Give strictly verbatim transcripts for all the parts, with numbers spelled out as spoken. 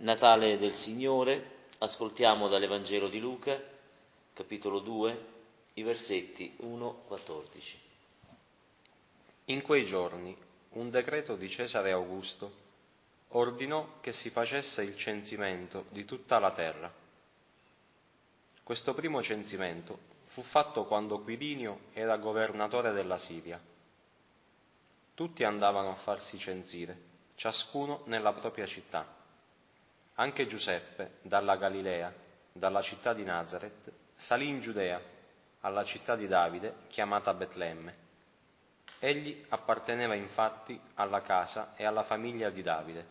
Natale del Signore, ascoltiamo dall'Evangelo di Luca, capitolo due, i versetti uno a quattordici. In quei giorni un decreto di Cesare Augusto ordinò che si facesse il censimento di tutta la terra. Questo primo censimento fu fatto quando Quirinio era governatore della Siria. Tutti andavano a farsi censire, ciascuno nella propria città. Anche Giuseppe, dalla Galilea, dalla città di Nazaret, salì in Giudea, alla città di Davide, chiamata Betlemme. Egli apparteneva infatti alla casa e alla famiglia di Davide.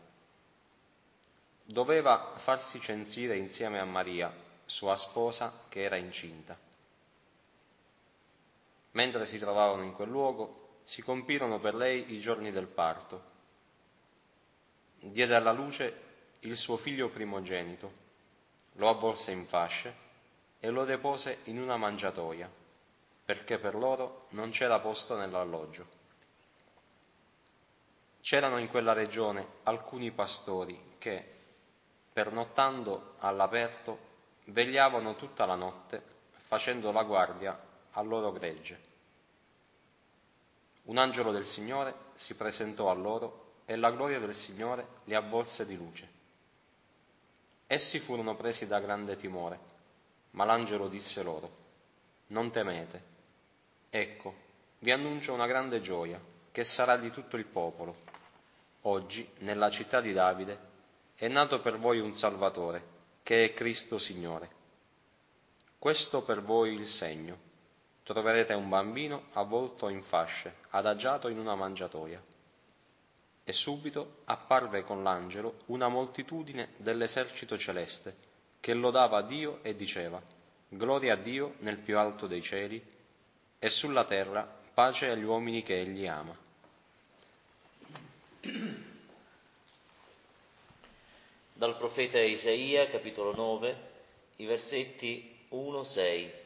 Doveva farsi censire insieme a Maria, sua sposa, che era incinta. Mentre si trovavano in quel luogo, si compirono per lei i giorni del parto. Diede alla luce il suo figlio primogenito, lo avvolse in fasce e lo depose in una mangiatoia, perché per loro non c'era posto nell'alloggio. C'erano in quella regione alcuni pastori che, pernottando all'aperto, vegliavano tutta la notte facendo la guardia al loro gregge. Un angelo del Signore si presentò a loro e la gloria del Signore li avvolse di luce. Essi furono presi da grande timore, ma l'angelo disse loro: non temete, ecco, vi annuncio una grande gioia che sarà di tutto il popolo. Oggi, nella città di Davide, è nato per voi un Salvatore, che è Cristo Signore. Questo per voi il segno: troverete un bambino avvolto in fasce, adagiato in una mangiatoia. E subito apparve con l'angelo una moltitudine dell'esercito celeste, che lodava Dio e diceva: gloria a Dio nel più alto dei cieli, e sulla terra pace agli uomini che Egli ama. Dal profeta Isaia, capitolo nove, i versetti uno a sei.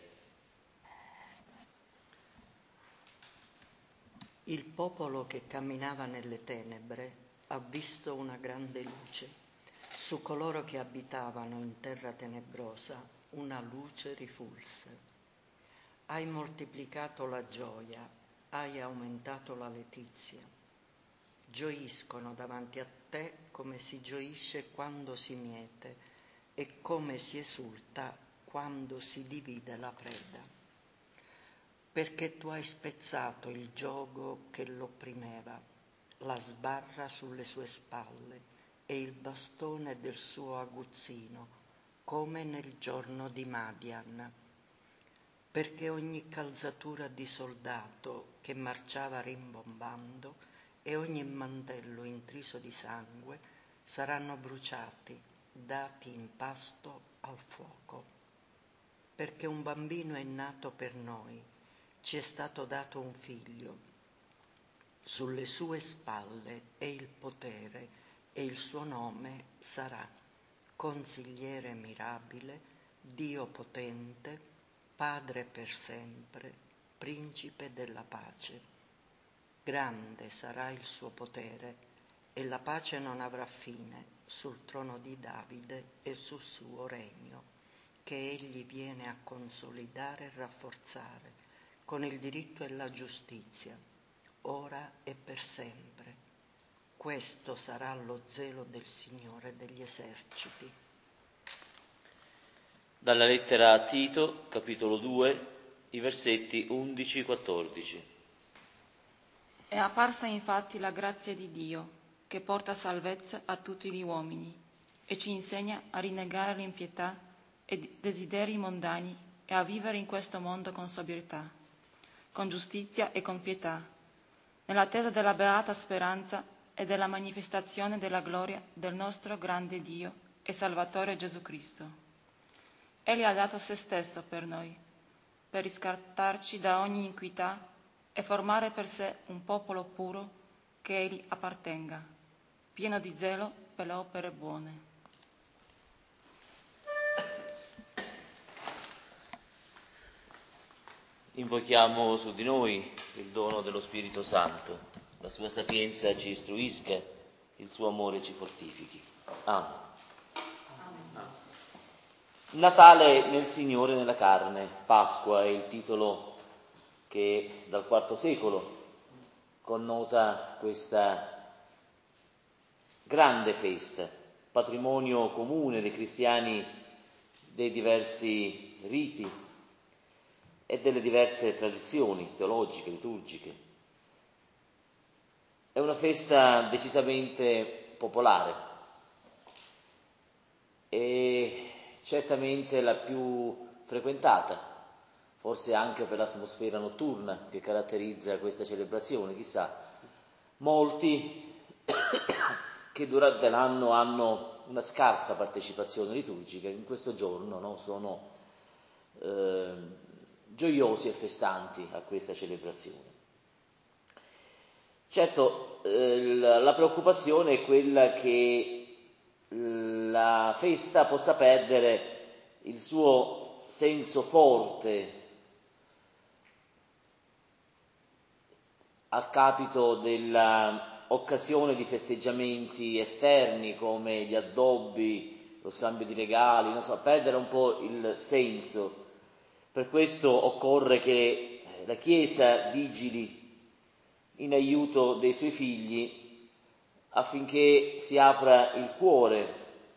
Il popolo che camminava nelle tenebre ha visto una grande luce. Su coloro che abitavano in terra tenebrosa una luce rifulse. Hai moltiplicato la gioia, hai aumentato la letizia. Gioiscono davanti a te come si gioisce quando si miete e come si esulta quando si divide la preda. Perché tu hai spezzato il giogo che l'opprimeva, la sbarra sulle sue spalle e il bastone del suo aguzzino, come nel giorno di Madian. Perché ogni calzatura di soldato che marciava rimbombando e ogni mantello intriso di sangue saranno bruciati, dati in pasto al fuoco. Perché un bambino è nato per noi, ci è stato dato un figlio, sulle sue spalle è il potere e il suo nome sarà Consigliere mirabile, Dio potente, Padre per sempre, Principe della pace. Grande sarà il suo potere e la pace non avrà fine sul trono di Davide e sul suo regno, che egli viene a consolidare e rafforzare con il diritto e la giustizia, ora e per sempre. Questo sarà lo zelo del Signore degli eserciti. Dalla lettera a Tito, capitolo due, i versetti undici a quattordici. È apparsa infatti la grazia di Dio, che porta salvezza a tutti gli uomini, e ci insegna a rinnegare l'impietà e desideri mondani e a vivere in questo mondo con sobrietà, con giustizia e con pietà, nell'attesa della beata speranza e della manifestazione della gloria del nostro grande Dio e Salvatore Gesù Cristo. Egli ha dato se stesso per noi, per riscattarci da ogni iniquità e formare per sé un popolo puro che Egli appartenga, pieno di zelo per le opere buone. Invochiamo su di noi il dono dello Spirito Santo, la sua sapienza ci istruisca, il suo amore ci fortifichi. Amen. Natale nel Signore nella carne, Pasqua è il titolo che dal quarto secolo connota questa grande festa, patrimonio comune dei cristiani dei diversi riti e delle diverse tradizioni teologiche, liturgiche. È una festa decisamente popolare e certamente la più frequentata, forse anche per l'atmosfera notturna che caratterizza questa celebrazione, chissà, molti che durante l'anno hanno una scarsa partecipazione liturgica, in questo giorno no, sono eh, gioiosi e festanti a questa celebrazione. Certo, eh, la preoccupazione è quella che la festa possa perdere il suo senso forte a capito dell'occasione di festeggiamenti esterni come gli addobbi, lo scambio di regali, non so, perdere un po' il senso. Per questo occorre che la Chiesa vigili in aiuto dei suoi figli affinché si apra il cuore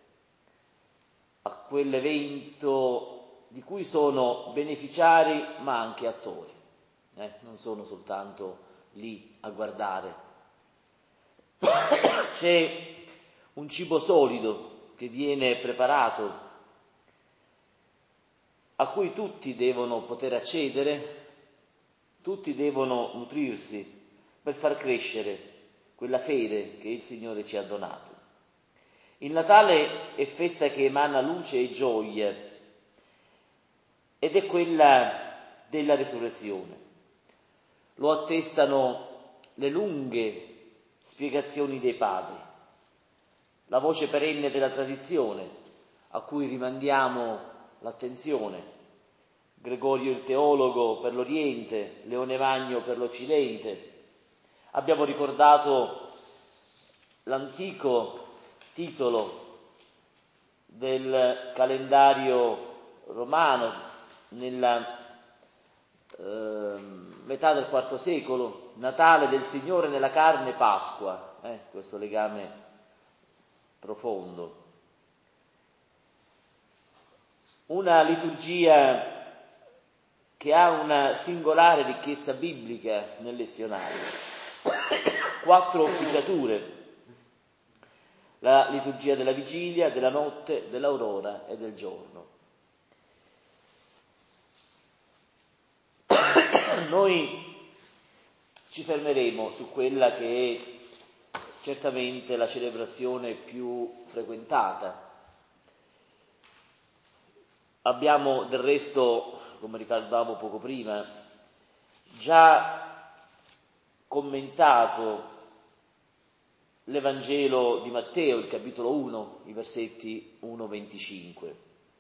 a quell'evento di cui sono beneficiari ma anche attori, eh? non sono soltanto lì a guardare. C'è un cibo solido che viene preparato, a cui tutti devono poter accedere, tutti devono nutrirsi per far crescere quella fede che il Signore ci ha donato. Il Natale è festa che emana luce e gioia ed è quella della resurrezione. Lo attestano le lunghe spiegazioni dei padri, la voce perenne della tradizione a cui rimandiamo l'attenzione. Gregorio il teologo per l'Oriente, Leone Magno per l'Occidente. Abbiamo ricordato l'antico titolo del calendario romano nella eh, metà del quarto secolo, Natale del Signore nella carne, Pasqua, eh, questo legame profondo. Una liturgia che ha una singolare ricchezza biblica nel lezionario. Quattro officiature: la liturgia della vigilia, della notte, dell'aurora e del giorno. Noi ci fermeremo su quella che è certamente la celebrazione più frequentata. Abbiamo del resto, come ricordavo poco prima, già commentato l'Evangelo di Matteo, il capitolo uno, i versetti uno venticinque.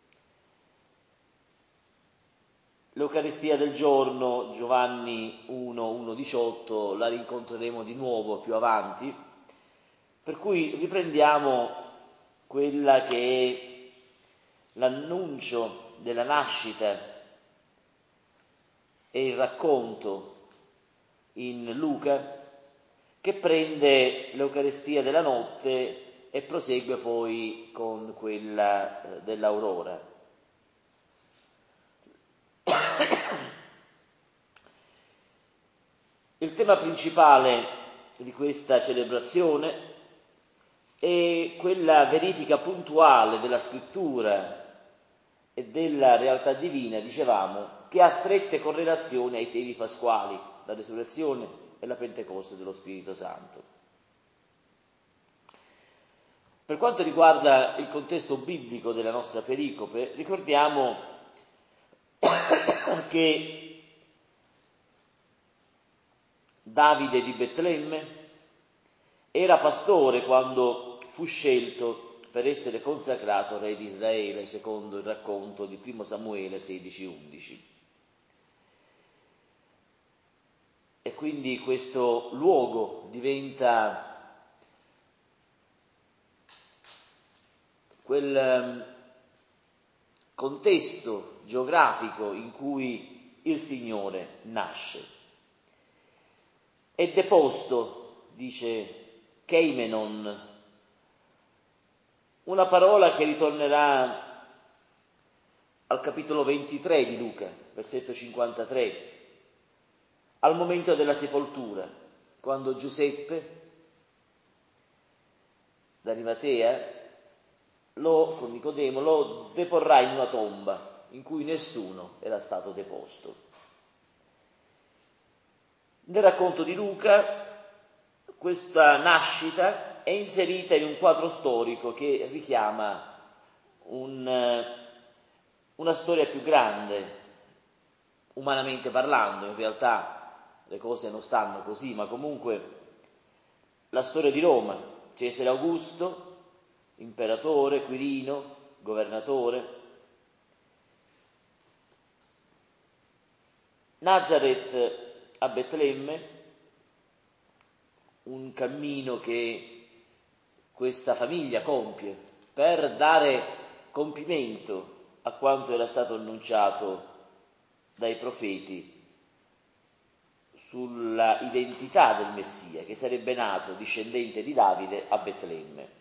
L'Eucaristia del giorno, Giovanni uno, uno diciotto, la rincontreremo di nuovo più avanti, per cui riprendiamo quella che è l'annuncio della nascita e il racconto in Luca, che prende l'Eucaristia della notte e prosegue poi con quella dell'aurora. Il tema principale di questa celebrazione è quella verifica puntuale della scrittura e della realtà divina, dicevamo, che ha strette correlazioni ai temi pasquali, la resurrezione e la Pentecoste dello Spirito Santo. Per quanto riguarda il contesto biblico della nostra pericope, ricordiamo che Davide di Betlemme era pastore quando fu scelto per essere consacrato re di Israele, secondo il racconto di primo Samuele sedici undici. E quindi questo luogo diventa quel contesto geografico in cui il Signore nasce. È deposto, dice Keimenon, una parola che ritornerà al capitolo ventitré di Luca, versetto cinquantatré, al momento della sepoltura, quando Giuseppe d'Arimatea lo, con Nicodemo, lo deporrà in una tomba in cui nessuno era stato deposto. Nel racconto di Luca questa nascita è inserita in un quadro storico che richiama un, una storia più grande, umanamente parlando. In realtà le cose non stanno così, ma comunque la storia di Roma, Cesare Augusto, imperatore, Quirino, governatore, Nazareth a Betlemme, un cammino che questa famiglia compie per dare compimento a quanto era stato annunciato dai profeti sulla identità del Messia, che sarebbe nato discendente di Davide a Betlemme.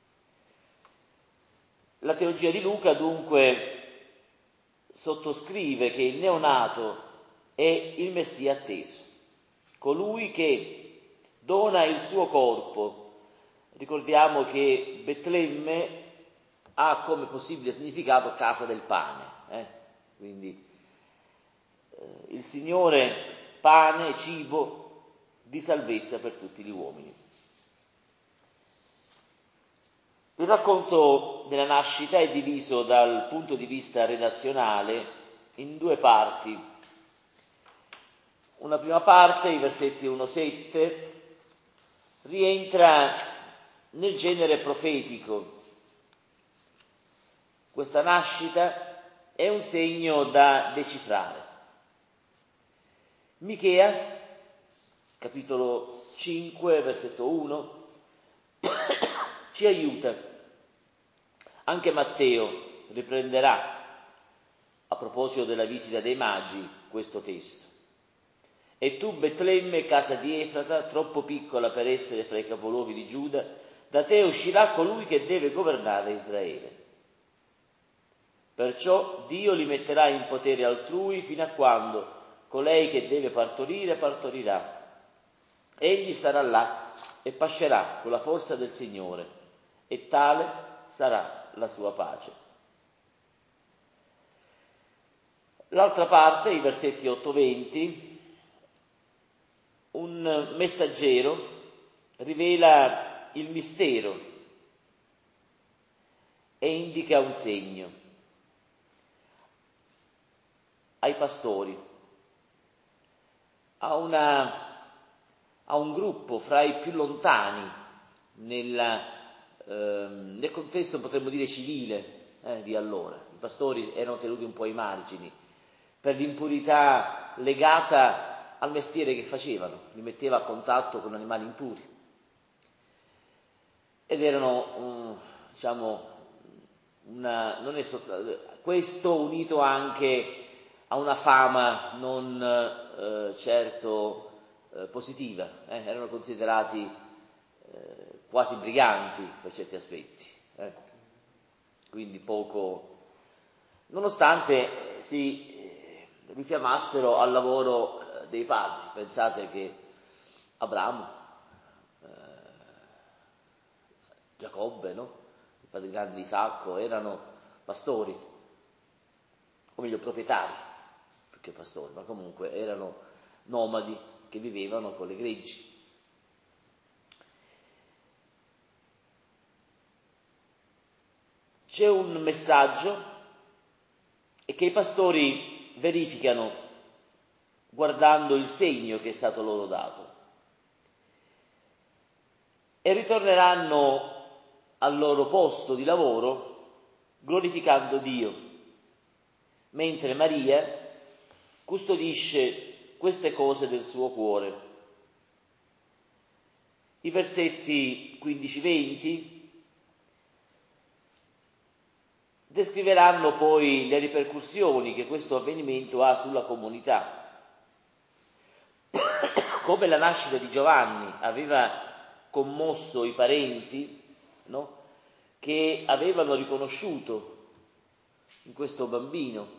La teologia di Luca dunque sottoscrive che il neonato è il Messia atteso, colui che dona il suo corpo. Ricordiamo che Betlemme ha come possibile significato casa del pane, eh? quindi eh, il Signore pane, cibo di salvezza per tutti gli uomini. Il racconto della nascita è diviso dal punto di vista redazionale in due parti. Una prima parte, i versetti uno sette, rientra nel genere profetico. Questa nascita è un segno da decifrare. Michea, capitolo cinque, versetto uno, ci aiuta. Anche Matteo riprenderà, a proposito della visita dei magi, questo testo. E tu, Betlemme, casa di Efrata, troppo piccola per essere fra i capoluoghi di Giuda, da te uscirà colui che deve governare Israele. Perciò Dio li metterà in potere altrui fino a quando colei che deve partorire partorirà. Egli starà là e pascerà con la forza del Signore, e tale sarà la sua pace. L'altra parte, i versetti otto venti, un messaggero rivela il mistero e indica un segno ai pastori, a, una, a un gruppo fra i più lontani nella, eh, nel contesto, potremmo dire, civile eh, di allora. I pastori erano tenuti un po' ai margini per l'impurità legata al mestiere che facevano, li metteva a contatto con animali impuri. Ed erano, um, diciamo, una, non è soltanto, questo unito anche a una fama non eh, certo eh, positiva, eh, erano considerati eh, quasi briganti per certi aspetti, eh. Quindi poco, nonostante si eh, richiamassero al lavoro eh, dei padri. Pensate che Abramo, eh, Giacobbe, no? Il padre grande di Isacco, erano pastori, o meglio proprietari, più che pastori, ma comunque erano nomadi che vivevano con le greggi. C'è un messaggio e che i pastori verificano guardando il segno che è stato loro dato e ritorneranno al loro posto di lavoro glorificando Dio, mentre Maria custodisce queste cose del suo cuore. I versetti quindici venti descriveranno poi le ripercussioni che questo avvenimento ha sulla comunità. Come la nascita di Giovanni aveva commosso i parenti, no? Che avevano riconosciuto in questo bambino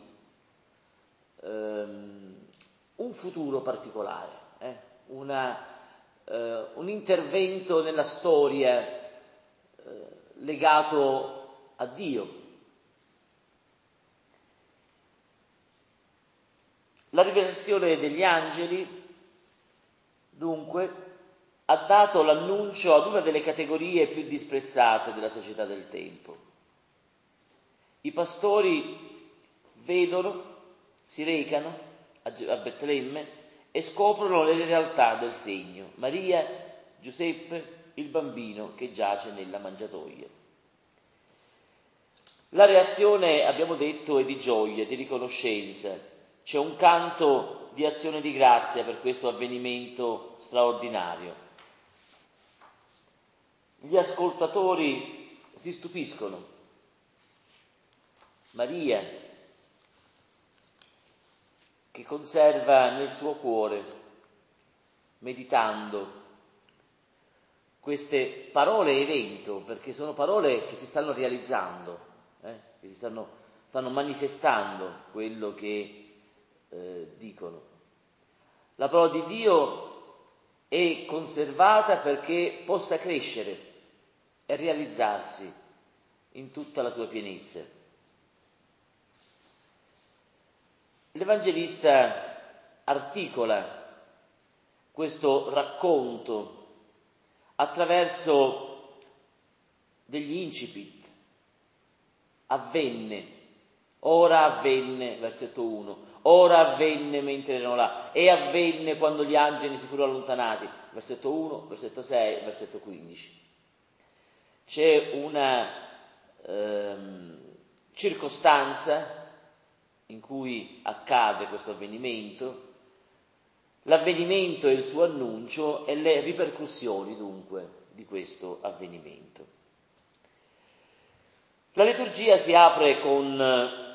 ehm, un futuro particolare, eh? Una, eh, un intervento nella storia eh, legato a Dio. La rivelazione degli angeli, dunque, ha dato l'annuncio ad una delle categorie più disprezzate della società del tempo. I pastori vedono, si recano a Betlemme e scoprono le realtà del segno: Maria, Giuseppe, il bambino che giace nella mangiatoia. La reazione, abbiamo detto, è di gioia, di riconoscenza. C'è un canto di azione di grazia per questo avvenimento straordinario. Gli ascoltatori si stupiscono. Maria, che conserva nel suo cuore, meditando queste parole evento, perché sono parole che si stanno realizzando, eh, che si stanno, stanno manifestando quello che eh, dicono. La parola di Dio è conservata perché possa crescere e realizzarsi in tutta la sua pienezza. L'Evangelista articola questo racconto attraverso degli incipit. Avvenne, ora avvenne, versetto uno, ora avvenne mentre erano là, e avvenne quando gli angeli si furono allontanati, versetto uno, versetto sei, versetto quindici. C'è una ehm, circostanza in cui accade questo avvenimento, l'avvenimento e il suo annuncio e le ripercussioni dunque di questo avvenimento. La liturgia si apre con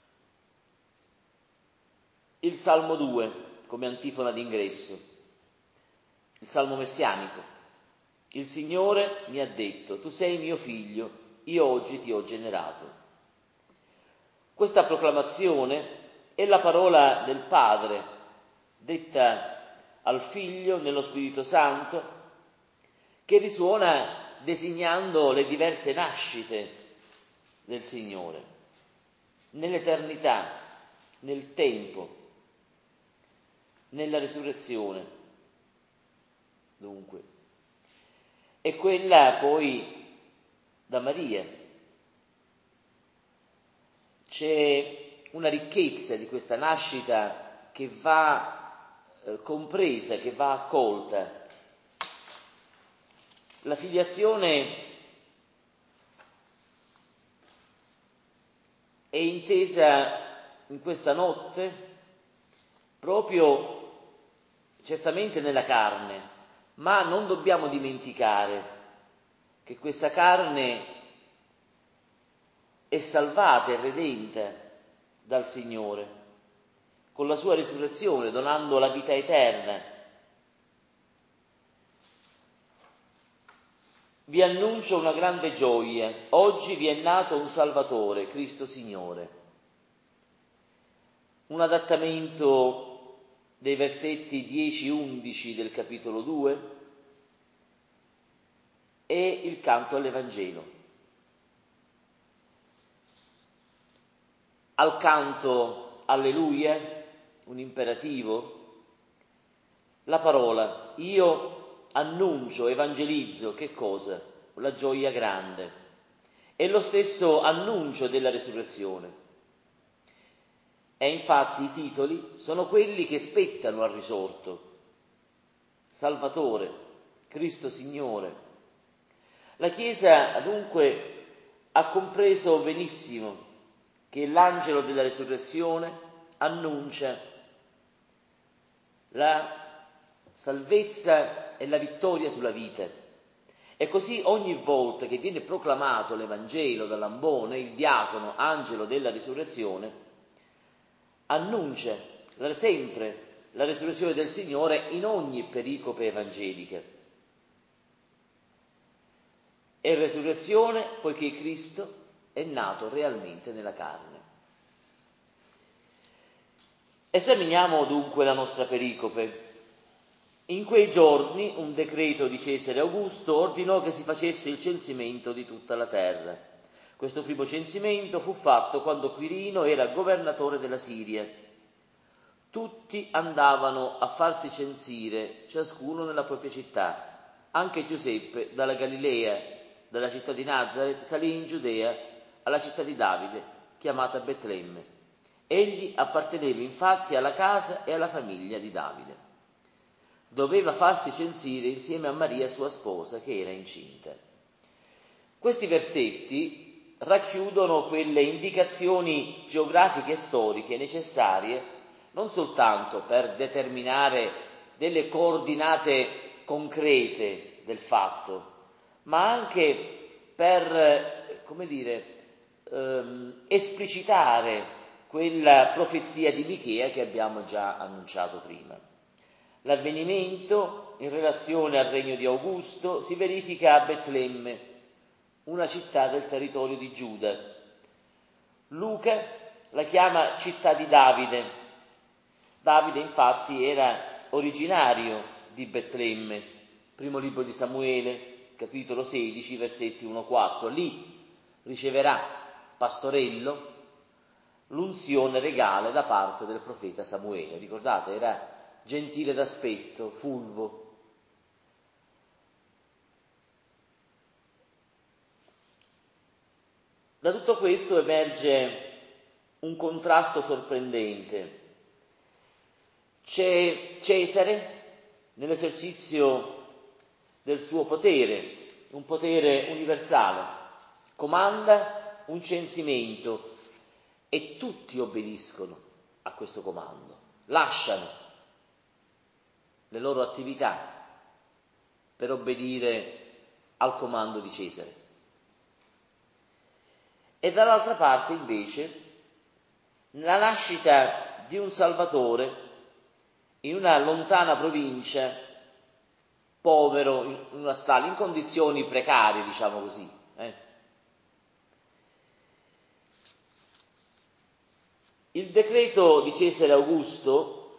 il Salmo due come antifona d'ingresso, il Salmo messianico. Il Signore mi ha detto: tu sei mio figlio, io oggi ti ho generato. Questa proclamazione è la parola del Padre, detta al Figlio nello Spirito Santo, che risuona designando le diverse nascite del Signore, nell'eternità, nel tempo, nella risurrezione, dunque. E quella poi da Maria. C'è una ricchezza di questa nascita che va eh, compresa, che va accolta. La filiazione è intesa in questa notte proprio certamente nella carne, ma non dobbiamo dimenticare che questa carne è salvata e redenta dal Signore con la sua risurrezione, donando la vita eterna. Vi annuncio una grande gioia: oggi vi è nato un Salvatore, Cristo Signore. Un adattamento dei versetti dieci undici del capitolo due e il canto all'Evangelo. Al canto Alleluia, un imperativo, la parola: io annuncio, evangelizzo, che cosa? La gioia grande. È lo stesso annuncio della resurrezione. E infatti i titoli sono quelli che spettano al risorto: Salvatore, Cristo Signore. La Chiesa dunque ha compreso benissimo che l'angelo della resurrezione annuncia la salvezza e la vittoria sulla vita, E così ogni volta che viene proclamato l'Evangelo dall'ambone, il diacono, angelo della risurrezione, annuncia sempre la risurrezione del Signore in ogni pericope evangelica. È resurrezione poiché Cristo è nato realmente nella carne. Esaminiamo dunque la nostra pericope. In quei giorni un decreto di Cesare Augusto ordinò che si facesse il censimento di tutta la terra. Questo primo censimento fu fatto quando Quirino era governatore della Siria. Tutti andavano a farsi censire, ciascuno nella propria città. Anche Giuseppe dalla Galilea, dalla città di Nazaret, salì in Giudea alla città di Davide, chiamata Betlemme. Egli apparteneva infatti alla casa e alla famiglia di Davide. Doveva farsi censire insieme a Maria, sua sposa, che era incinta. Questi versetti racchiudono quelle indicazioni geografiche e storiche necessarie non soltanto per determinare delle coordinate concrete del fatto, ma anche per, come dire, ehm, esplicitare quella profezia di Michea che abbiamo già annunciato prima. L'avvenimento in relazione al regno di Augusto si verifica a Betlemme, una città del territorio di Giuda. Luca la chiama città di Davide. Davide infatti era originario di Betlemme, primo libro di Samuele, capitolo sedici, versetti uno quattro. Lì riceverà pastorello l'unzione regale da parte del profeta Samuele. Ricordate, era gentile d'aspetto, fulvo. Da tutto questo emerge un contrasto sorprendente. C'è Cesare nell'esercizio del suo potere, un potere universale, comanda un censimento e tutti obbediscono a questo comando, lasciano le loro attività per obbedire al comando di Cesare. E dall'altra parte invece la nascita di un Salvatore in una lontana provincia, povero, in una stalla, in condizioni precarie, diciamo così. Eh. Il decreto di Cesare Augusto,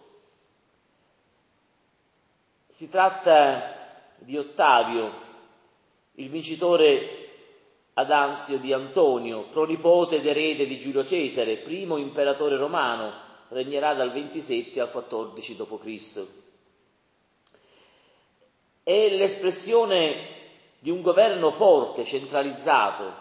si tratta di Ottavio, il vincitore ad Anzio di Antonio, pronipote ed erede di Giulio Cesare, primo imperatore romano, regnerà dal ventisette al quattordici dopo Cristo. È l'espressione di un governo forte, centralizzato,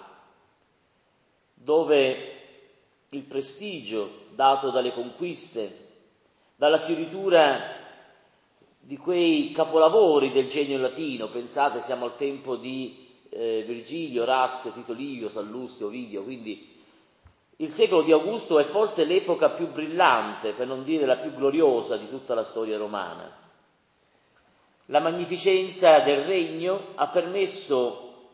dove il prestigio dato dalle conquiste, dalla fioritura di quei capolavori del genio latino, pensate, siamo al tempo di eh, Virgilio, Orazio, Tito Livio, Sallustio, Ovidio, quindi il secolo di Augusto è forse l'epoca più brillante, per non dire la più gloriosa di tutta la storia romana. La magnificenza del regno ha permesso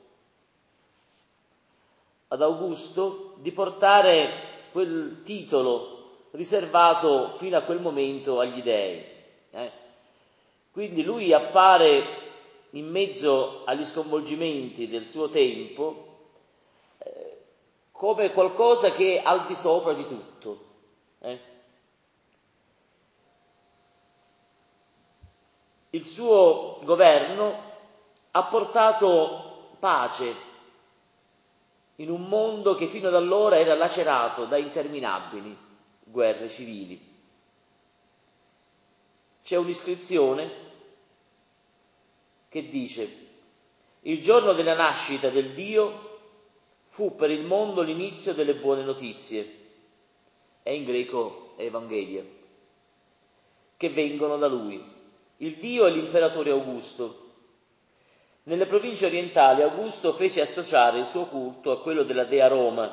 ad Augusto di portare quel titolo riservato fino a quel momento agli dei. Eh? Quindi lui appare in mezzo agli sconvolgimenti del suo tempo eh, come qualcosa che è al di sopra di tutto. Eh? Il suo governo ha portato pace in un mondo che fino ad allora era lacerato da interminabili guerre civili. C'è un'iscrizione che dice: il giorno della nascita del Dio fu per il mondo l'inizio delle buone notizie, è in greco Evangelia, che vengono da lui. Il Dio è l'imperatore Augusto. Nelle province orientali Augusto fece associare il suo culto a quello della dea Roma,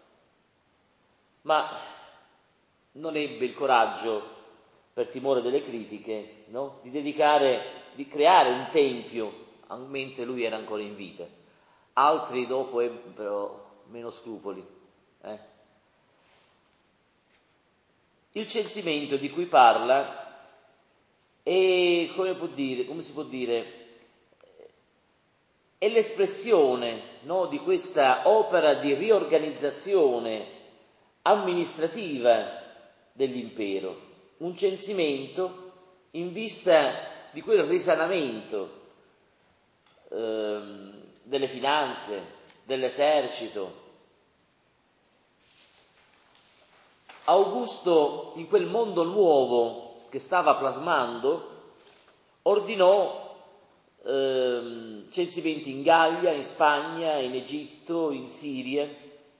ma non ebbe il coraggio, per timore delle critiche, no? di dedicare, di creare un tempio mentre lui era ancora in vita. Altri dopo ebbero meno scrupoli. Eh? Il censimento di cui parla è, come, può dire, come si può dire, è l'espressione, no, di questa opera di riorganizzazione amministrativa dell'impero, un censimento in vista di quel risanamento ehm, delle finanze, dell'esercito. Augusto, in quel mondo nuovo che stava plasmando, ordinò ehm, censimenti in Gallia, in Spagna, in Egitto, in Siria.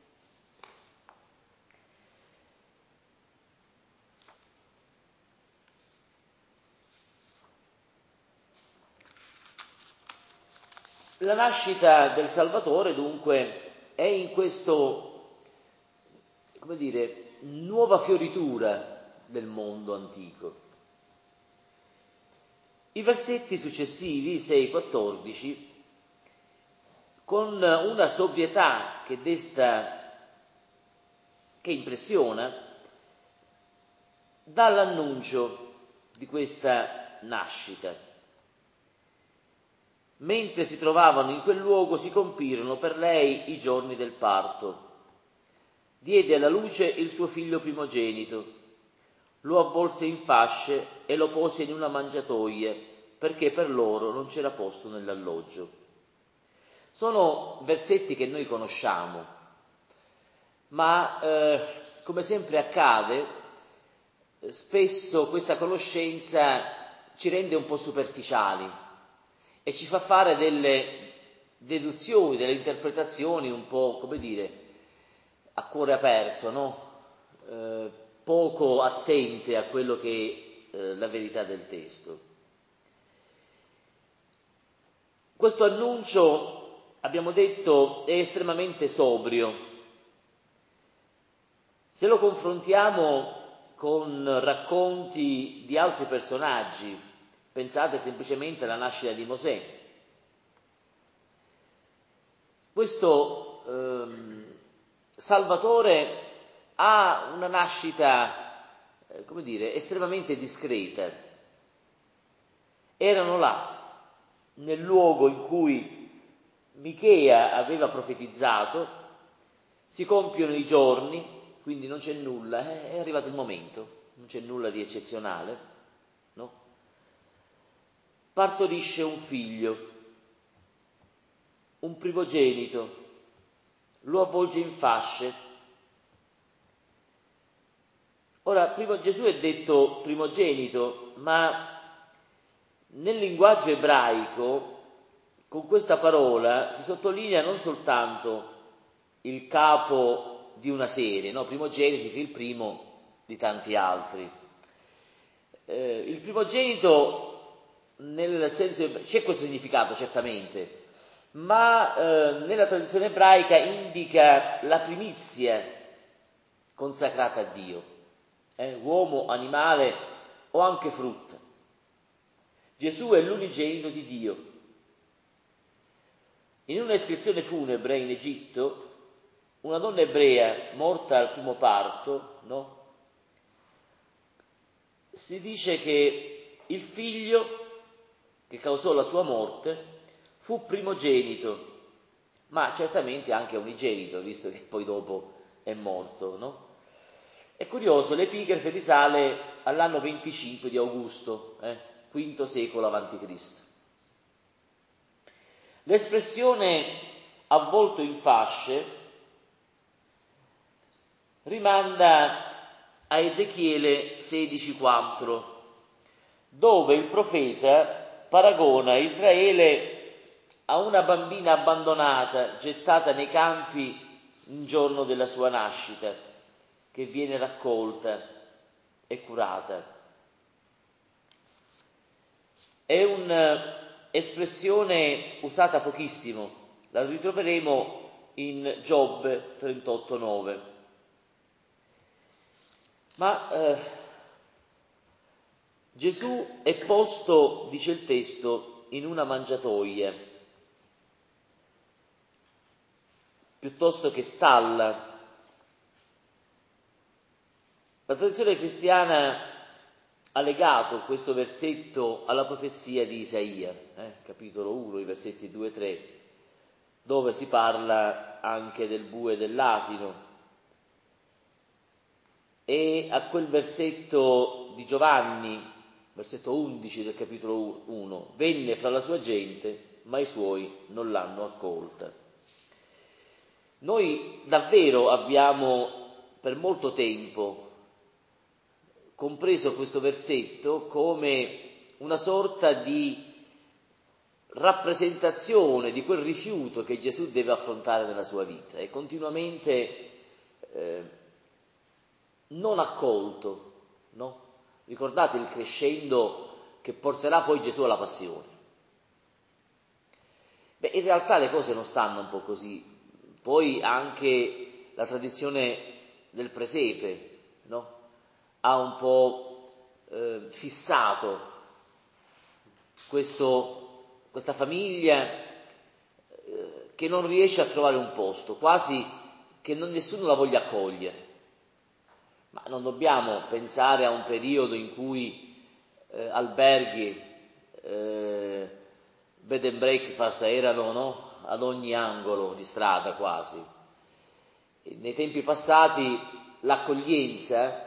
La nascita del Salvatore, dunque, è in questo, come dire, nuova fioritura del mondo antico. I versetti successivi, sei quattordici, con una sobrietà che desta, che impressiona, dà l'annuncio di questa nascita. Mentre si trovavano in quel luogo si compirono per lei i giorni del parto. Diede alla luce il suo figlio primogenito, lo avvolse in fasce e lo pose in una mangiatoia, perché per loro non c'era posto nell'alloggio. Sono versetti che noi conosciamo, ma eh, come sempre accade, spesso questa conoscenza ci rende un po' superficiali e ci fa fare delle deduzioni, delle interpretazioni un po', come dire, a cuore aperto, no? Eh, poco attente a quello che è eh, la verità del testo. Questo annuncio, abbiamo detto, è estremamente sobrio. Se lo confrontiamo con racconti di altri personaggi, pensate semplicemente alla nascita di Mosè. Questo ehm, Salvatore ha una nascita, eh, come dire, estremamente discreta. Erano là, nel luogo in cui Michea aveva profetizzato, si compiono i giorni, quindi non c'è nulla, è arrivato il momento, non c'è nulla di eccezionale, no? Partorisce un figlio, un primogenito, lo avvolge in fasce. Ora, primo, Gesù è detto primogenito, ma nel linguaggio ebraico, con questa parola, si sottolinea non soltanto il capo di una serie, no? Primogenito, il primo di tanti altri. Eh, il primogenito, nel senso, c'è questo significato certamente, ma eh, nella tradizione ebraica indica la primizia consacrata a Dio, eh, uomo, animale o anche frutta. Gesù è l'unigenito di Dio. In una iscrizione funebre in Egitto, una donna ebrea morta al primo parto, no? Si dice che il figlio che causò la sua morte fu primogenito, ma certamente anche unigenito, visto che poi dopo è morto, no? È curioso, l'epigrafe risale all'anno venticinque di Augusto, eh, quinto secolo avanti Cristo. L'espressione avvolto in fasce rimanda a Ezechiele sedici quattro, dove il profeta paragona Israele a una bambina abbandonata, gettata nei campi il giorno della sua nascita, che viene raccolta e curata. È un'espressione usata pochissimo, la ritroveremo in Giobbe trentotto nove. Ma eh, Gesù è posto, dice il testo, in una mangiatoia, piuttosto che stalla. La tradizione cristiana ha legato questo versetto alla profezia di Isaia, eh, capitolo uno, i versetti due e tre, dove si parla anche del bue e dell'asino, e a quel versetto di Giovanni, versetto undici del capitolo uno, venne fra la sua gente, ma i suoi non l'hanno accolta. Noi davvero abbiamo per molto tempo compreso questo versetto come una sorta di rappresentazione di quel rifiuto che Gesù deve affrontare nella sua vita, e continuamente eh, non accolto, no? Ricordate il crescendo che porterà poi Gesù alla passione? Beh, in realtà le cose non stanno un po' così. Poi anche la tradizione del presepe, no? Ha un po' eh, fissato questo, questa famiglia eh, che non riesce a trovare un posto, quasi che non, nessuno la voglia accogliere. Ma non dobbiamo pensare a un periodo in cui eh, alberghi, eh, bed and breakfast erano, no? Ad ogni angolo di strada quasi. E nei tempi passati l'accoglienza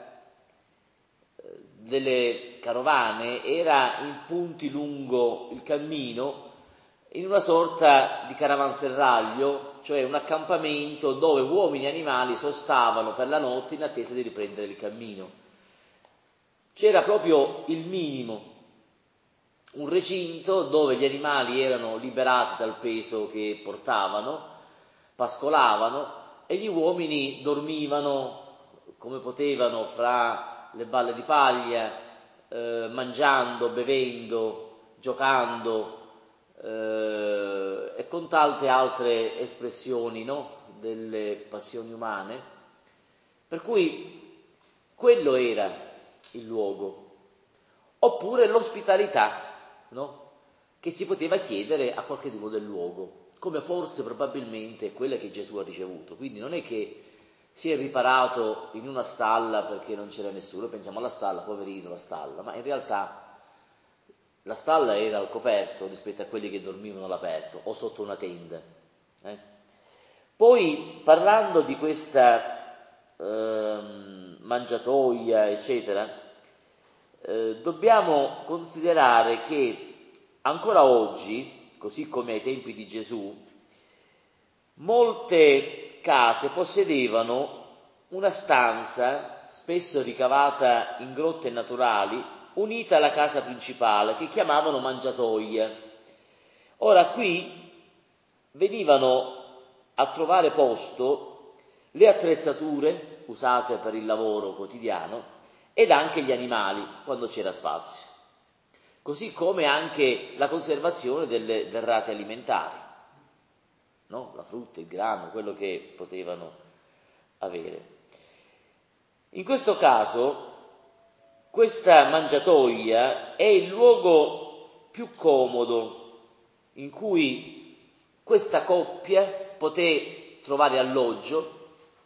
delle carovane era in punti lungo il cammino, in una sorta di caravanserraglio, cioè un accampamento dove uomini e animali sostavano per la notte in attesa di riprendere il cammino. C'era proprio il minimo, un recinto dove gli animali erano liberati dal peso che portavano, pascolavano, e gli uomini dormivano come potevano fra le balle di paglia, eh, mangiando, bevendo, giocando eh, e con tante altre espressioni, no? Delle passioni umane. Per cui quello era il luogo. Oppure l'ospitalità, no? Che si poteva chiedere a qualcuno del luogo, come forse probabilmente quella che Gesù ha ricevuto. Quindi non è che si è riparato in una stalla perché non c'era nessuno, pensiamo alla stalla, poverino la stalla, ma in realtà la stalla era al coperto rispetto a quelli che dormivano all'aperto o sotto una tenda. Eh? Poi, parlando di questa eh, mangiatoia, eccetera, eh, dobbiamo considerare che ancora oggi, così come ai tempi di Gesù, molte case possedevano una stanza, spesso ricavata in grotte naturali, unita alla casa principale, che chiamavano mangiatoia. Ora qui venivano a trovare posto le attrezzature usate per il lavoro quotidiano ed anche gli animali quando c'era spazio, così come anche la conservazione delle derrate alimentari, no? La frutta, il grano, quello che potevano avere. In questo caso questa mangiatoia è il luogo più comodo in cui questa coppia poté trovare alloggio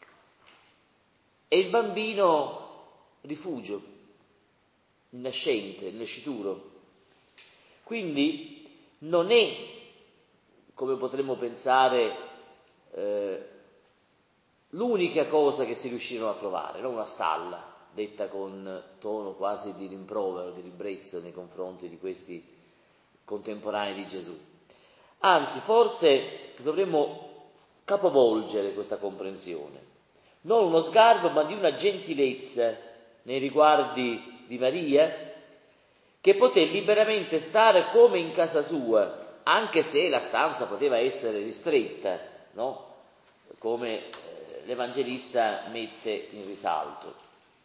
e il bambino rifugio, il nascente, il nascituro. Quindi non è, come potremmo pensare, eh, l'unica cosa che si riuscirono a trovare, no? Una stalla, detta con tono quasi di rimprovero, di ribrezzo nei confronti di questi contemporanei di Gesù. Anzi, forse dovremmo capovolgere questa comprensione, non uno sgarbo, ma di una gentilezza nei riguardi di Maria, che poté liberamente stare come in casa sua, anche se la stanza poteva essere ristretta, no? Come l'Evangelista mette in risalto.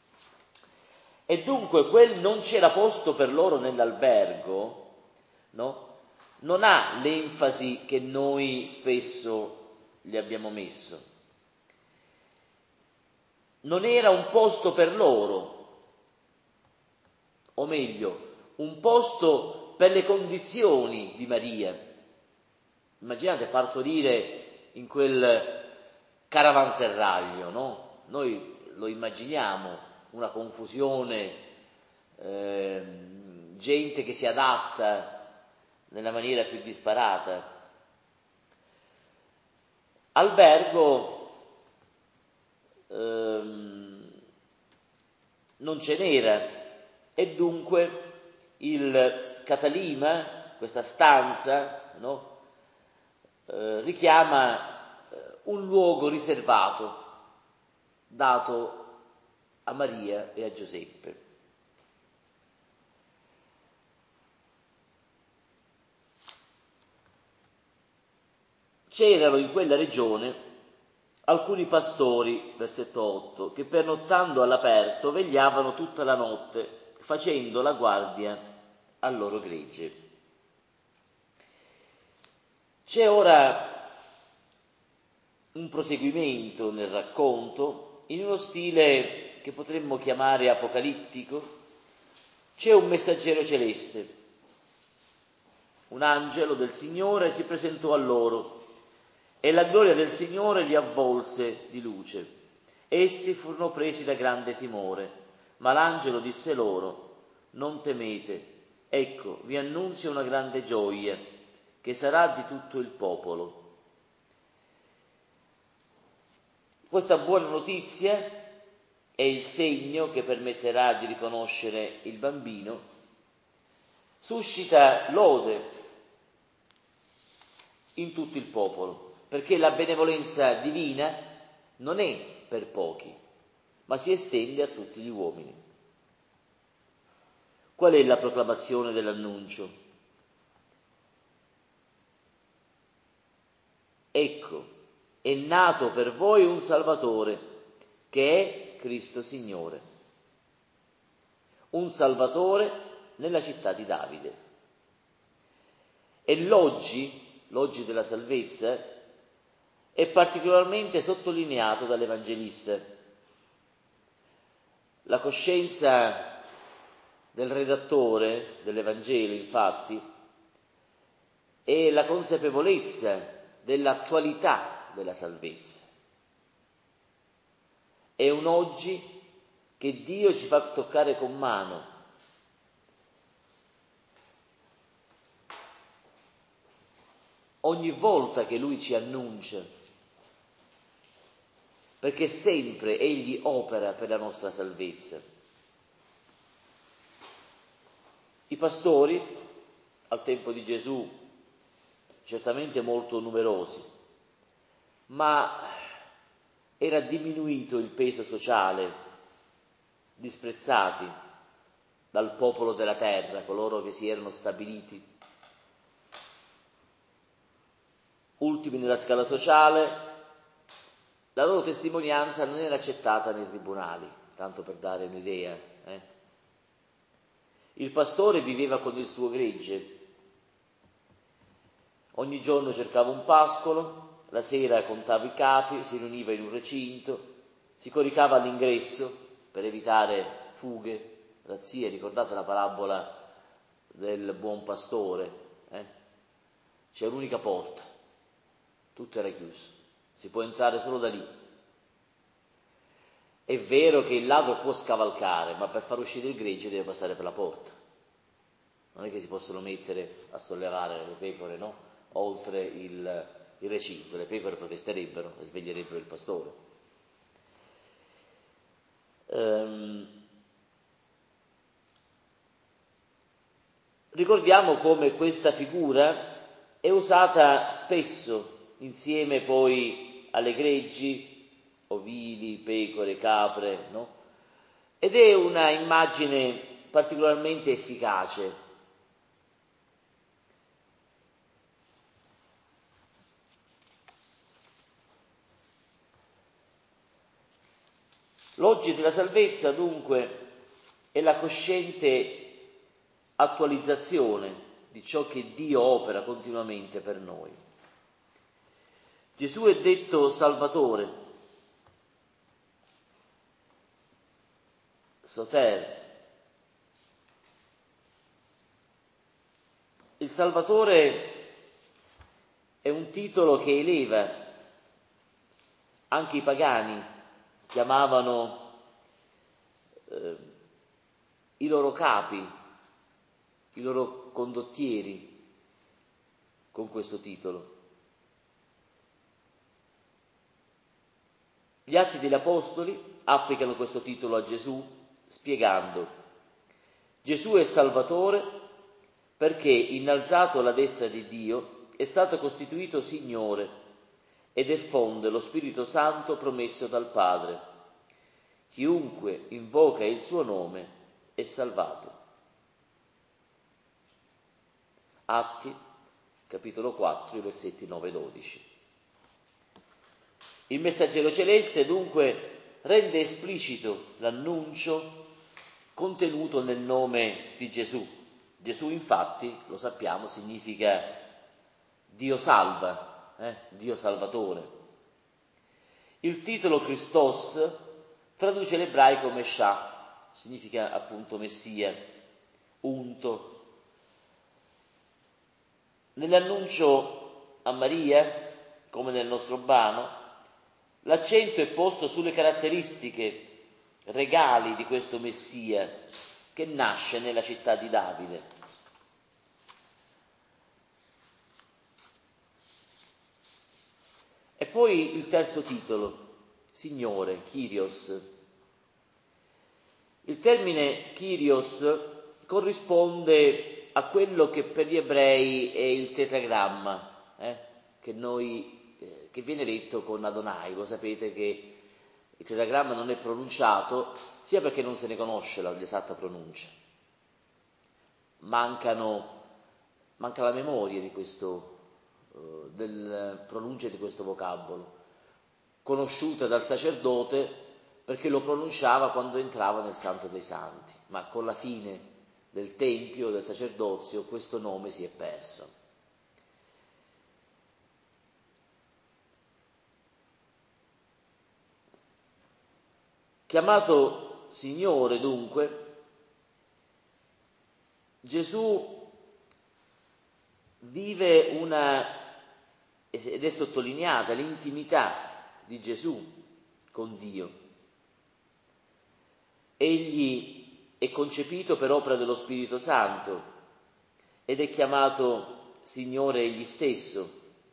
E dunque quel non c'era posto per loro nell'albergo, no? Non ha l'enfasi che noi spesso gli abbiamo messo. Non era un posto per loro, o meglio, un posto per le condizioni di Maria. Immaginate partorire in quel caravanserraglio, no? Noi lo immaginiamo, una confusione, eh, gente che si adatta nella maniera più disparata. Albergo ehm, non ce n'era e dunque il catalima, questa stanza, no, eh, richiama un luogo riservato dato a Maria e a Giuseppe. C'erano in quella regione alcuni pastori, versetto otto, che pernottando all'aperto vegliavano tutta la notte, facendo la guardia al loro gregge. C'è ora un proseguimento nel racconto in uno stile che potremmo chiamare apocalittico. C'è un messaggero celeste, un angelo del Signore si presentò a loro e la gloria del Signore li avvolse di luce. Essi furono presi da grande timore, ma l'angelo disse loro: non temete, ecco, vi annunzio una grande gioia, che sarà di tutto il popolo. Questa buona notizia è il segno che permetterà di riconoscere il bambino, suscita lode in tutto il popolo, perché la benevolenza divina non è per pochi, ma si estende a tutti gli uomini. Qual è la proclamazione dell'annuncio? Ecco, è nato per voi un Salvatore, che è Cristo Signore. Un Salvatore nella città di Davide. E l'oggi, l'oggi della salvezza, è particolarmente sottolineato dall'Evangelista. La coscienza del redattore dell'Evangelo, infatti, è la consapevolezza dell'attualità della salvezza. È un oggi che Dio ci fa toccare con mano. Ogni volta che Lui ci annuncia, perché sempre Egli opera per la nostra salvezza. I pastori, al tempo di Gesù, certamente molto numerosi, ma era diminuito il peso sociale, disprezzati dal popolo della terra, coloro che si erano stabiliti ultimi nella scala sociale. La loro testimonianza non era accettata nei tribunali, tanto per dare un'idea. Eh? Il pastore viveva con il suo gregge, ogni giorno cercava un pascolo, la sera contava i capi, si riuniva in un recinto, si coricava all'ingresso per evitare fughe, razzie. Ricordate la parabola del buon pastore? Eh? C'è un'unica porta, tutto era chiuso. Si può entrare solo da lì. È vero che il ladro può scavalcare, ma per far uscire il gregge deve passare per la porta. Non è che si possono mettere a sollevare le pecore, no? Oltre il, il recinto. Le pecore protesterebbero e sveglierebbero il pastore. Ehm, ricordiamo come questa figura è usata spesso insieme poi alle greggi, ovili, pecore, capre, no? Ed è una immagine particolarmente efficace. L'oggi della salvezza, dunque, è la cosciente attualizzazione di ciò che Dio opera continuamente per noi. Gesù è detto Salvatore, Soter, Il Salvatore è un titolo che eleva, anche i pagani chiamavano eh, i loro capi, i loro condottieri con questo titolo. Gli Atti degli Apostoli applicano questo titolo a Gesù spiegando: Gesù è Salvatore perché, innalzato alla destra di Dio, è stato costituito Signore ed effonde lo Spirito Santo promesso dal Padre. Chiunque invoca il suo nome è salvato. Atti, capitolo quattro, i versetti nove e dodici. Il messaggero celeste dunque rende esplicito l'annuncio contenuto nel nome di Gesù. Gesù infatti, lo sappiamo, significa Dio salva, eh? Dio Salvatore. Il titolo Christos traduce l'ebraico Meshà, significa appunto Messia, unto. Nell'annuncio a Maria, come nel nostro brano, l'accento è posto sulle caratteristiche regali di questo Messia che nasce nella città di Davide. E poi il terzo titolo, Signore, Kyrios. Il termine Kyrios corrisponde a quello che per gli ebrei è il tetragramma, eh, che noi eh, che viene letto con Adonai. Voi sapete che il tetragramma non è pronunciato sia perché non se ne conosce l'esatta pronuncia, mancano, manca la memoria di questo, uh, del pronuncia di questo vocabolo, conosciuta dal sacerdote perché lo pronunciava quando entrava nel Santo dei Santi, ma con la fine del Tempio, del sacerdozio, questo nome si è perso. Chiamato Signore, dunque, Gesù vive una, ed è sottolineata l'intimità di Gesù con Dio. Egli è concepito per opera dello Spirito Santo ed è chiamato Signore egli stesso,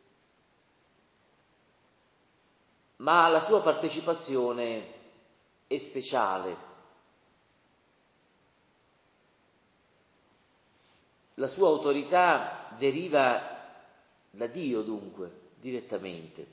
ma la sua partecipazione è speciale. La sua autorità deriva da Dio, dunque, direttamente.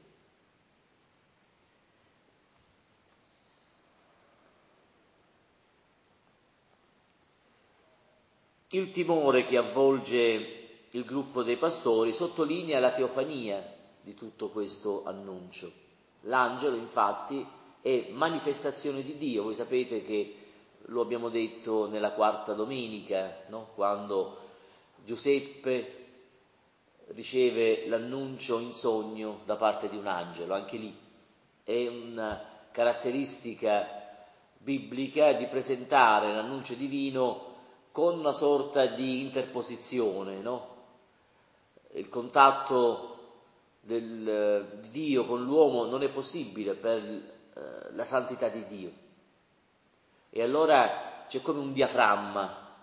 Il timore che avvolge il gruppo dei pastori sottolinea la teofania di tutto questo annuncio. L'angelo, infatti, è manifestazione di Dio. Voi sapete che lo abbiamo detto nella quarta domenica, no? Quando Giuseppe riceve l'annuncio in sogno da parte di un angelo. Anche lì è una caratteristica biblica di presentare l'annuncio divino con una sorta di interposizione, no? Il contatto del, di Dio con l'uomo non è possibile per eh, la santità di Dio. E allora c'è come un diaframma,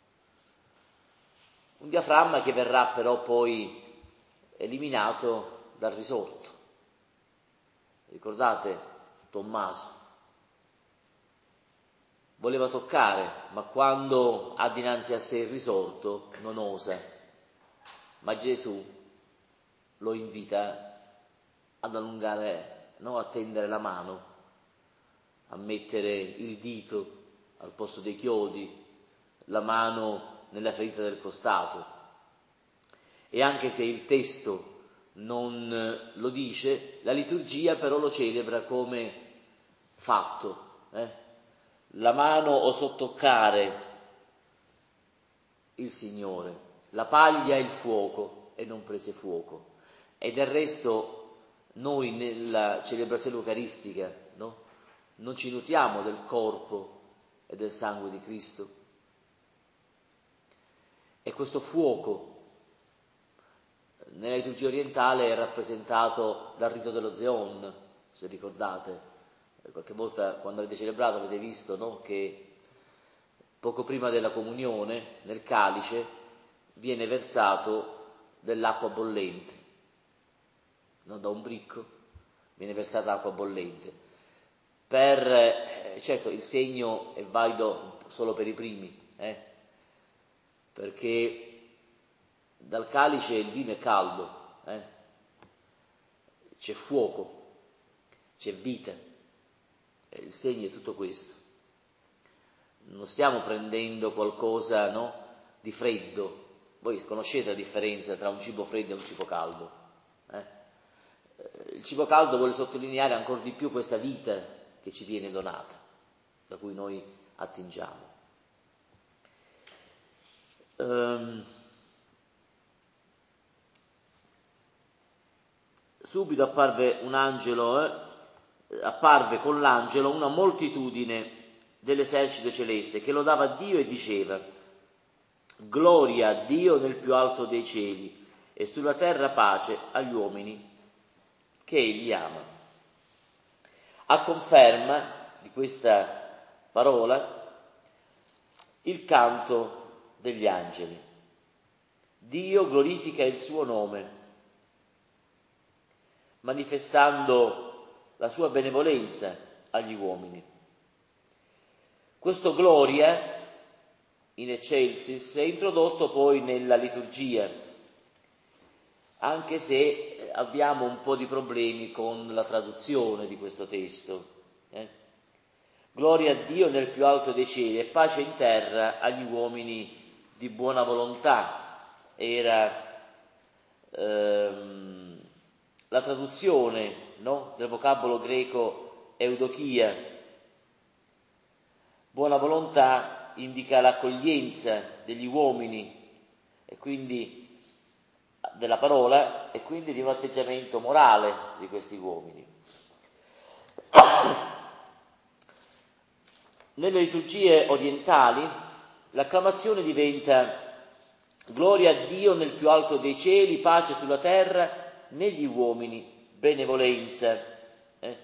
un diaframma che verrà però poi eliminato dal risorto. Ricordate Tommaso? Voleva toccare, ma quando ha dinanzi a sé il risorto non osa, ma Gesù lo invita ad allungare, no, a tendere la mano, a mettere il dito al posto dei chiodi, la mano nella ferita del costato. E anche se il testo non lo dice, la liturgia però lo celebra come fatto, eh? La mano osò toccare il Signore, la paglia il fuoco e non prese fuoco. E del resto noi nella celebrazione eucaristica, no? Non ci nutriamo del corpo e del sangue di Cristo. E questo fuoco nella liturgia orientale è rappresentato dal rito dello Zeon, se ricordate. Qualche volta quando avete celebrato avete visto, no, che poco prima della comunione nel calice viene versato dell'acqua bollente, non da un bricco, viene versata acqua bollente. Per, eh, certo il segno è valido solo per i primi, eh, perché dal calice il vino è caldo, eh, c'è fuoco, c'è vita, eh, il segno è tutto questo. Non stiamo prendendo qualcosa, no, di freddo. Voi conoscete la differenza tra un cibo freddo e un cibo caldo, eh? Il cibo caldo vuole sottolineare ancora di più questa vita che ci viene donata, da cui noi attingiamo. Um, subito apparve un angelo, eh, apparve con l'angelo una moltitudine dell'esercito celeste che lodava Dio e diceva: gloria a Dio nel più alto dei cieli e sulla terra pace agli uomini che Egli ama. A conferma di questa parola il canto degli angeli. Dio glorifica il suo nome, manifestando la sua benevolenza agli uomini. Questo gloria in eccelsis è introdotto poi nella liturgia, anche se abbiamo un po' di problemi con la traduzione di questo testo. Eh? Gloria a Dio nel più alto dei cieli e pace in terra agli uomini di buona volontà. Era ehm, la traduzione, no, del vocabolo greco eudokia. Buona volontà indica l'accoglienza degli uomini e quindi della parola e quindi di un atteggiamento morale di questi uomini. Nelle liturgie orientali l'acclamazione diventa gloria a Dio nel più alto dei cieli, pace sulla terra, negli uomini benevolenza. Eh?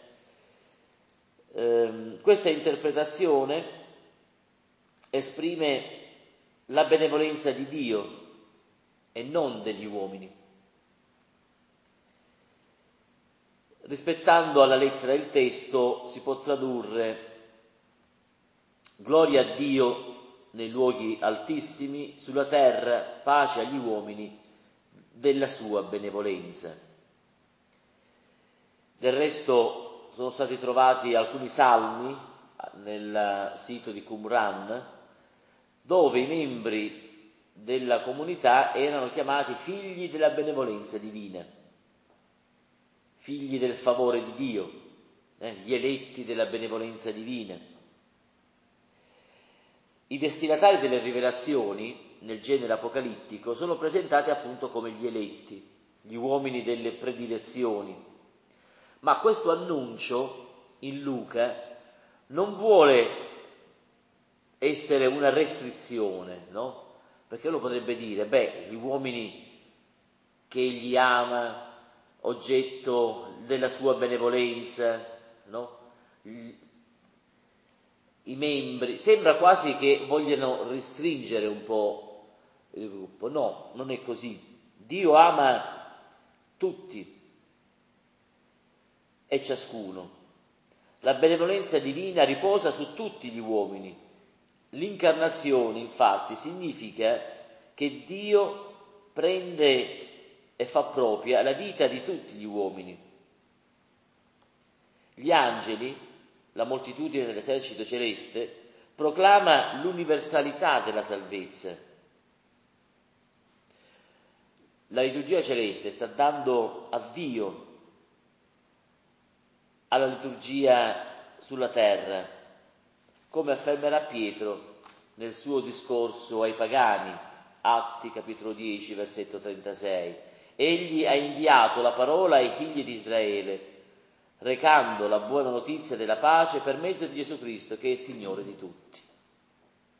Ehm, questa interpretazione esprime la benevolenza di Dio e non degli uomini. Rispettando alla lettera il testo si può tradurre gloria a Dio nei luoghi altissimi, sulla terra pace agli uomini della sua benevolenza. Del resto sono stati trovati alcuni salmi nel sito di Qumran dove i membri della comunità erano chiamati figli della benevolenza divina, figli del favore di Dio, eh, gli eletti della benevolenza divina. I destinatari delle rivelazioni nel genere apocalittico sono presentati appunto come gli eletti, gli uomini delle predilezioni, ma questo annuncio in Luca non vuole essere una restrizione, no? Perché uno potrebbe dire, beh, gli uomini che egli ama, oggetto della sua benevolenza, no? I membri, sembra quasi che vogliano restringere un po' il gruppo. No, non è così. Dio ama tutti e ciascuno. La benevolenza divina riposa su tutti gli uomini. L'incarnazione, infatti, significa che Dio prende e fa propria la vita di tutti gli uomini. Gli angeli, la moltitudine dell'esercito celeste, proclama l'universalità della salvezza. La liturgia celeste sta dando avvio alla liturgia sulla terra, come affermerà Pietro nel suo discorso ai pagani, Atti capitolo dieci, versetto trentasei. Egli ha inviato la parola ai figli di Israele, recando la buona notizia della pace per mezzo di Gesù Cristo, che è Signore di tutti.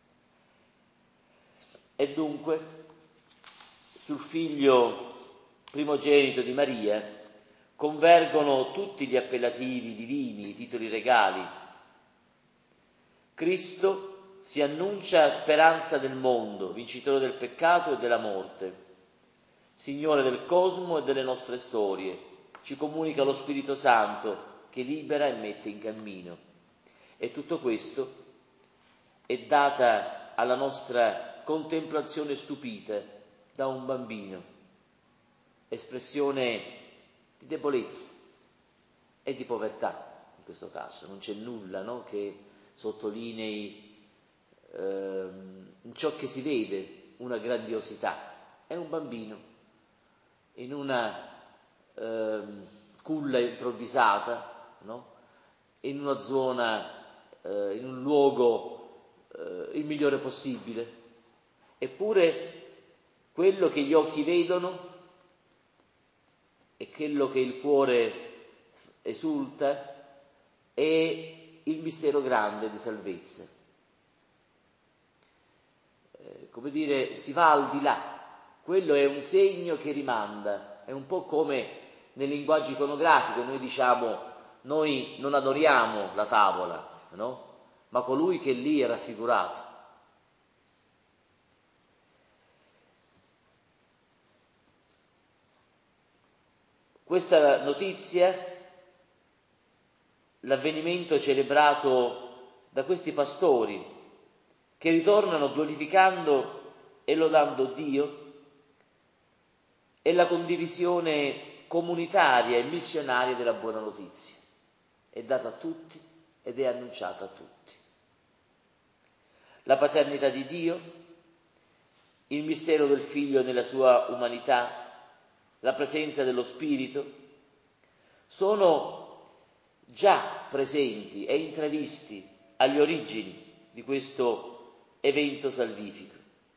E dunque, sul figlio primogenito di Maria, convergono tutti gli appellativi divini, i titoli regali. Cristo si annuncia speranza del mondo, vincitore del peccato e della morte, Signore del cosmo e delle nostre storie, ci comunica lo Spirito Santo che libera e mette in cammino. E tutto questo è data alla nostra contemplazione stupita da un bambino, espressione di debolezza e di povertà in questo caso. Non c'è nulla, no, che sottolinei eh, in ciò che si vede una grandiosità. È un bambino in una eh, culla improvvisata, no? In una zona, eh, in un luogo eh, il migliore possibile. Eppure quello che gli occhi vedono e quello che il cuore esulta è il mistero grande di salvezza. Eh, come dire, si va al di là. Quello è un segno che rimanda, è un po' come nel linguaggio iconografico noi diciamo, noi non adoriamo la tavola, no? Ma colui che lì è raffigurato. Questa notizia, l'avvenimento celebrato da questi pastori che ritornano glorificando e lodando Dio, è la condivisione comunitaria e missionaria della buona notizia. È data a tutti ed è annunciata a tutti. La paternità di Dio, il mistero del Figlio nella sua umanità, la presenza dello Spirito, sono già presenti e intravisti agli origini di questo evento salvifico.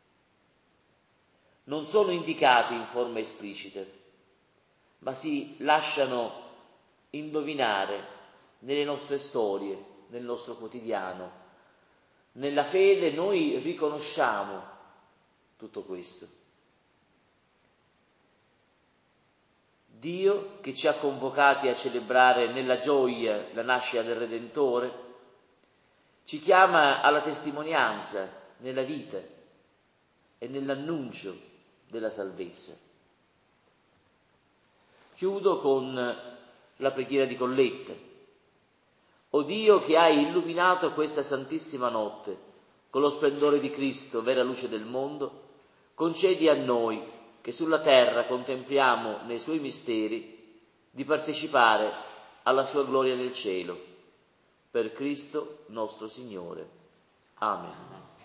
Non sono indicati in forma esplicita, ma si lasciano indovinare nelle nostre storie, nel nostro quotidiano. Nella fede noi riconosciamo tutto questo. Dio che ci ha convocati a celebrare nella gioia la nascita del Redentore, ci chiama alla testimonianza nella vita e nell'annuncio della salvezza. Chiudo con la preghiera di Colletta. O Dio che hai illuminato questa santissima notte con lo splendore di Cristo, vera luce del mondo, concedi a noi che sulla terra contempliamo nei suoi misteri di partecipare alla sua gloria nel cielo. Per Cristo nostro Signore. Amen.